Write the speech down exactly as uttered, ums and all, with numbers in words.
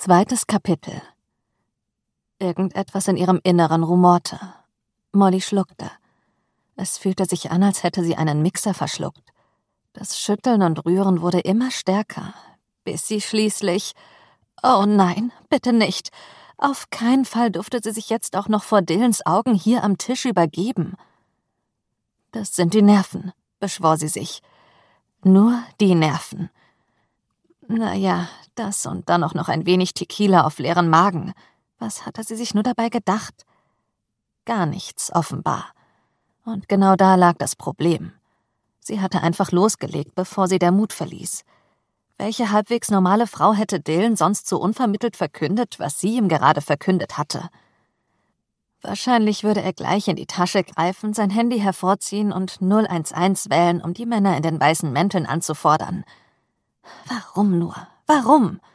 Zweites Kapitel. Irgendetwas in ihrem Inneren rumorte. Molly schluckte. Es fühlte sich an, als hätte sie einen Mixer verschluckt. Das Schütteln und Rühren wurde immer stärker, bis sie schließlich... Oh nein, bitte nicht. Auf keinen Fall durfte sie sich jetzt auch noch vor Dylans Augen hier am Tisch übergeben. Das sind die Nerven, beschwor sie sich. Nur die Nerven. Naja, das und dann auch noch ein wenig Tequila auf leeren Magen. Was hatte sie sich nur dabei gedacht? Gar nichts, offenbar. Und genau da lag das Problem. Sie hatte einfach losgelegt, bevor sie der Mut verließ. Welche halbwegs normale Frau hätte Dylan sonst so unvermittelt verkündet, was sie ihm gerade verkündet hatte? Wahrscheinlich würde er gleich in die Tasche greifen, sein Handy hervorziehen und null eins eins wählen, um die Männer in den weißen Mänteln anzufordern. Warum nur? Warum?